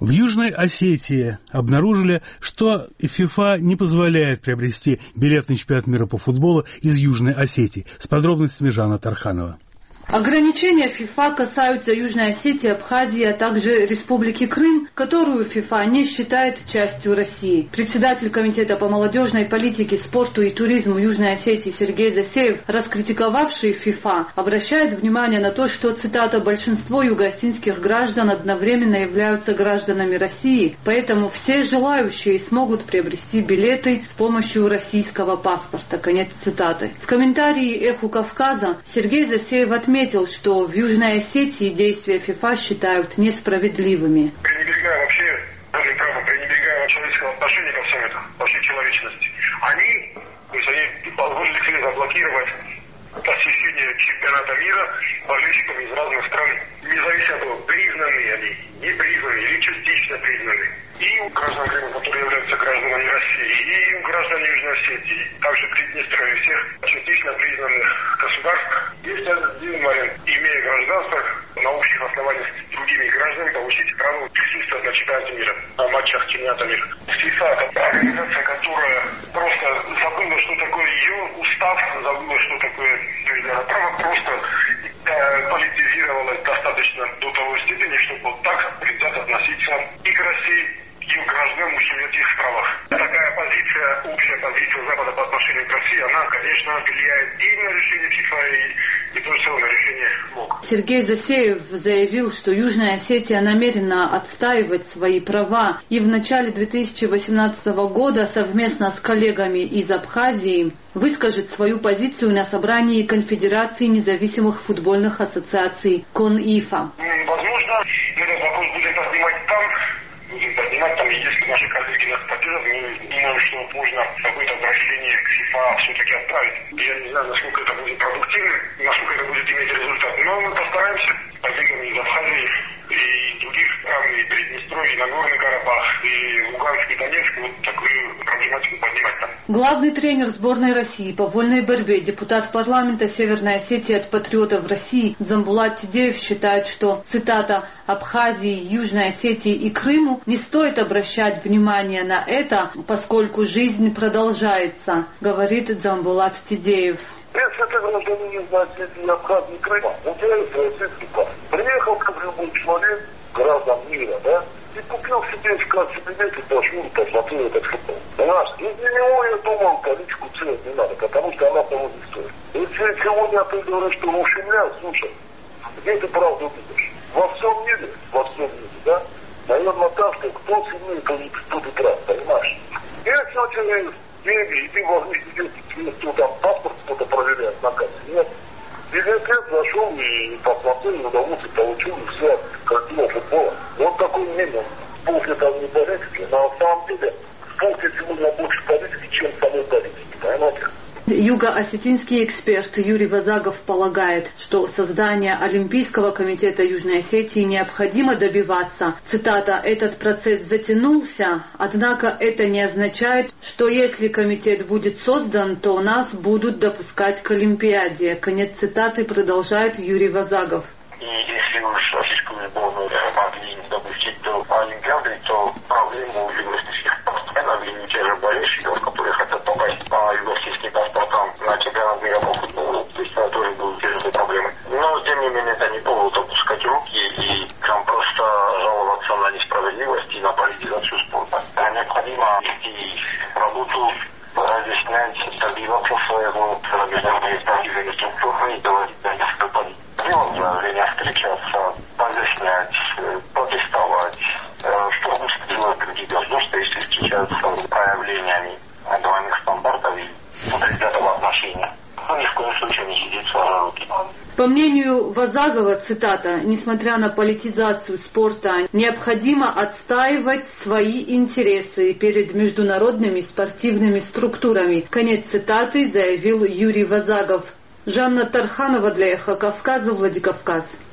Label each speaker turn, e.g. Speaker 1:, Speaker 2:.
Speaker 1: В Южной Осетии обнаружили, что ФИФА не позволяет приобрести билет на чемпионат мира по футболу из Южной Осетии. С подробностями Жанна Тарханова.
Speaker 2: Ограничения ФИФА касаются Южной Осетии, Абхазии, а также Республики Крым, которую ФИФА не считает частью России. Председатель Комитета по молодежной политике, спорту и туризму Южной Осетии Сергей Засеев, раскритиковавший ФИФА, обращает внимание на то, что, цитата, «большинство югоосетинских граждан одновременно являются гражданами России, поэтому все желающие смогут приобрести билеты с помощью российского паспорта». Конец цитаты. В комментарии «Эху Кавказа» Сергей Засеев отметил, что в Южной Осетии действия ФИФА считают несправедливыми.
Speaker 3: Пренебрегая вообще, пренебрегая человеческого отношения ко всем этому, во всей человечности, они позволили себе заблокировать посещение чемпионата мира болельщикам из разных стран, независимо от того, признаны они, не признаны или частично признаны. И у граждан Крыма, которые являются гражданами России, и у граждан Южной Осетии, также Приднестровья и всех частично признанных государств, есть один момент, имея гражданство, на общих основаниях с другими гражданами получить право присутствовать на чемпионате мира, на матчах чемпионата мира. ФИФА – это организация, которая просто забыла, что такое ее устав, забыла, что такое федеральное право, просто политизировалась достаточно до того степени, чтобы вот так предвзято относиться и к России, и к гражданам ущемлять их правах. Такая позиция, общая позиция Запада по отношению к России, она, конечно, влияет и на решение ФИФА, и то же самое на решение МОК.
Speaker 2: Сергей Засеев заявил, что Южная Осетия намерена отстаивать свои права, и в начале 2018 года совместно с коллегами из Абхазии выскажет свою позицию на собрании Конфедерации независимых футбольных ассоциаций КОНИФА.
Speaker 3: Возможно, мы этот вопрос будем поднимать там, и если наши коллеги нас поддержат, мы думаем, что можно какое-то обращение к ФИФА все-таки отправить. Я не знаю, насколько это будет продуктивным, насколько это будет иметь результат, но мы постараемся с коллегами из Абхазии и других стран, и Приднестровья, и Нагорный Карабах, и Луганск, и Донецк, вот такую проблематику поднимать там.
Speaker 2: Главный тренер сборной России по вольной борьбе, депутат парламента Северной Осетии от патриотов России Дзамбулат Тидеев считает, что, цитата, «Абхазии, Южной Осетии и Крыму не стоит обращать внимание на это, поскольку жизнь продолжается», говорит Дзамбулат Тидеев.
Speaker 4: Если ты гражданин из Осетии, Абхазии и Крыма, у тебя есть российский паспорт. Приехал как любой человек, граждан мира, да, и купил себе в качестве билет и пошел, посмотрел этот футбол. Понимаешь, из-за него я думал, количку цель не надо, потому что она того не стоит. Если сегодня ты говоришь, что ущемляют, слушай, где ты правду видишь? Во всем мире, да? Наверное, так, что кто сильнее, тот и прав, понимаешь? Если у тебя есть деньги, и ты возьми себе, кто там паспорт кто-то проверяет на кассе, нет. И 10 лет зашел и посмотрел, удовольствие получил, и все, картина футбола. Вот такой мнение. Спорт это не политики, но на самом деле спорт сегодня больше политики, чем самой политики, понимаете?
Speaker 2: Юго-осетинский эксперт Юрий Вазагов полагает, что создание Олимпийского комитета Южной Осетии необходимо добиваться. Цитата, «Этот процесс затянулся, однако это не означает, что если комитет будет создан, то нас будут допускать к Олимпиаде». Конец цитаты продолжает Юрий Вазагов.
Speaker 3: И если уж российскую сборную могли не допустить до Олимпиады, то проблему юго-осетинских спортсменов и тех же болельщиков, которые хотят попасть по юго-осетинским паспортам на чемпионат мира по футболу, то есть это тоже будут те же проблемы. Но, тем не менее, это не повод опускать руки и там просто жаловаться на несправедливость и на политизацию спорта. Необходимо вести работу, разъяснять, добиваться своего международной спортивной структуры и доводить до несколько позиций. Делать заявления, встречаться, разъяснять, протестовать, что будет делать другие государства, если встречаются с проявлениями двойных стандартов и предвзятого отношения. Но ни в коем случае не сидеть сложа руки.
Speaker 2: По мнению Вазагова, цитата, «Несмотря на политизацию спорта, необходимо отстаивать свои интересы перед международными спортивными структурами». Конец цитаты заявил Юрий Вазагов. Жанна Тарханова для Эхо Кавказа, Владикавказ.